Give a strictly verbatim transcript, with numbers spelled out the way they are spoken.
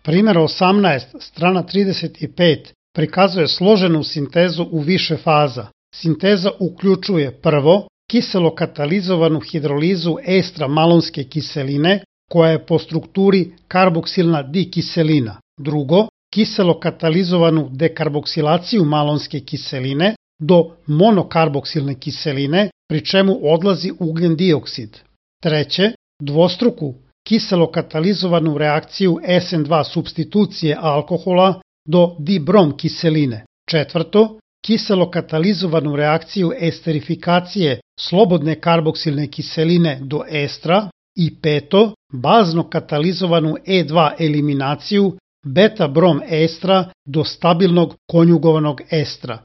Primer osamnaest, strana trideset pet, prikazuje složenu sintezu u više faza. Sinteza uključuje prvo, kiselo katalizovanu hidrolizu estra malonske kiseline, koja je po strukturi karboksilna dikiselina. Drugo, kiselo katalizovanu dekarboksilaciju malonske kiseline do monokarboksilne kiseline, pri čemu odlazi ugljen dioksid. Treće, dvostruku kiselo katalizovanu reakciju es en dva supstitucije alkohola do dibrom kiseline. Četvrto, kiselo katalizovanu reakciju esterifikacije slobodne karboksilne kiseline do estra. I peto, bazno katalizovanu e dva eliminaciju beta-brom estra do stabilnog konjugovanog estra.